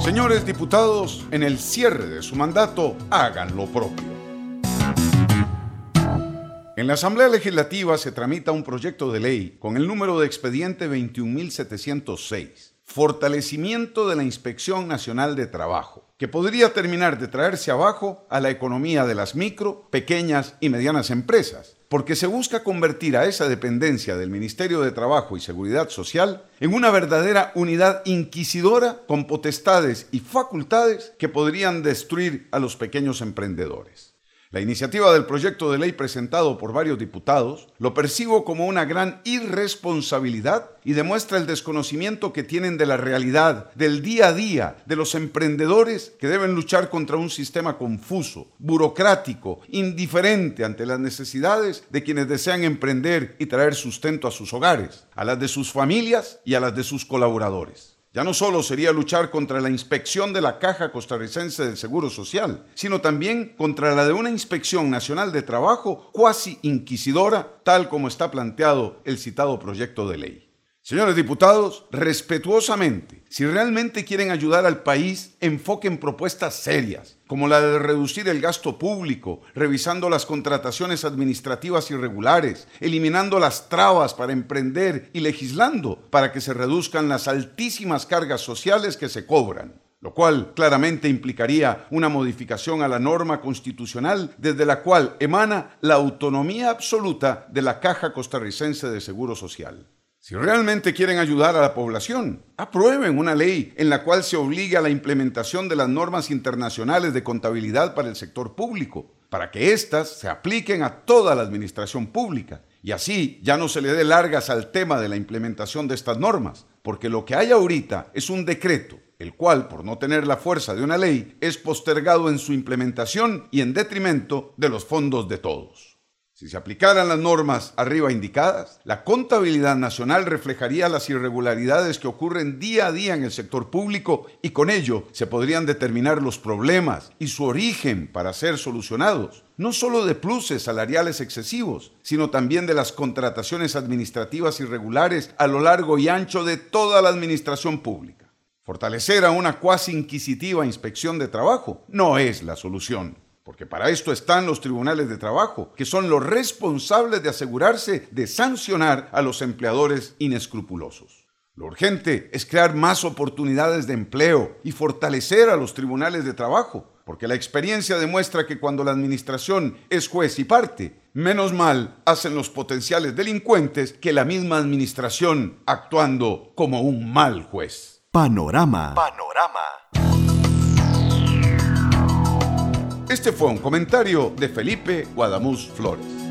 Señores diputados, en el cierre de su mandato, hagan lo propio. En la Asamblea Legislativa se tramita un proyecto de ley con el número de expediente 21.706, fortalecimiento de la Inspección Nacional de Trabajo, que podría terminar de traerse abajo a la economía de las micro, pequeñas y medianas empresas, porque se busca convertir a esa dependencia del Ministerio de Trabajo y Seguridad Social en una verdadera unidad inquisidora con potestades y facultades que podrían destruir a los pequeños emprendedores. La iniciativa del proyecto de ley presentado por varios diputados lo percibo como una gran irresponsabilidad y demuestra el desconocimiento que tienen de la realidad, del día a día, de los emprendedores que deben luchar contra un sistema confuso, burocrático, indiferente ante las necesidades de quienes desean emprender y traer sustento a sus hogares, a las de sus familias y a las de sus colaboradores. Ya no solo sería luchar contra la inspección de la Caja Costarricense del Seguro Social, sino también contra la de una Inspección Nacional de Trabajo cuasi inquisidora, tal como está planteado el citado proyecto de ley. Señores diputados, respetuosamente, si realmente quieren ayudar al país, enfoquen propuestas serias, como la de reducir el gasto público, revisando las contrataciones administrativas irregulares, eliminando las trabas para emprender y legislando para que se reduzcan las altísimas cargas sociales que se cobran, lo cual claramente implicaría una modificación a la norma constitucional desde la cual emana la autonomía absoluta de la Caja Costarricense de Seguro Social. Si realmente quieren ayudar a la población, aprueben una ley en la cual se obligue a la implementación de las normas internacionales de contabilidad para el sector público, para que éstas se apliquen a toda la administración pública, y así ya no se le dé largas al tema de la implementación de estas normas, porque lo que hay ahorita es un decreto, el cual, por no tener la fuerza de una ley, es postergado en su implementación y en detrimento de los fondos de todos. Si se aplicaran las normas arriba indicadas, la contabilidad nacional reflejaría las irregularidades que ocurren día a día en el sector público y con ello se podrían determinar los problemas y su origen para ser solucionados, no solo de pluses salariales excesivos, sino también de las contrataciones administrativas irregulares a lo largo y ancho de toda la administración pública. Fortalecer a una cuasi inquisitiva inspección de trabajo no es la solución. Porque para esto están los tribunales de trabajo, que son los responsables de asegurarse de sancionar a los empleadores inescrupulosos. Lo urgente es crear más oportunidades de empleo y fortalecer a los tribunales de trabajo, porque la experiencia demuestra que cuando la administración es juez y parte, menos mal hacen los potenciales delincuentes que la misma administración actuando como un mal juez. Panorama. Este fue un comentario de Felipe Guadamuz Flores.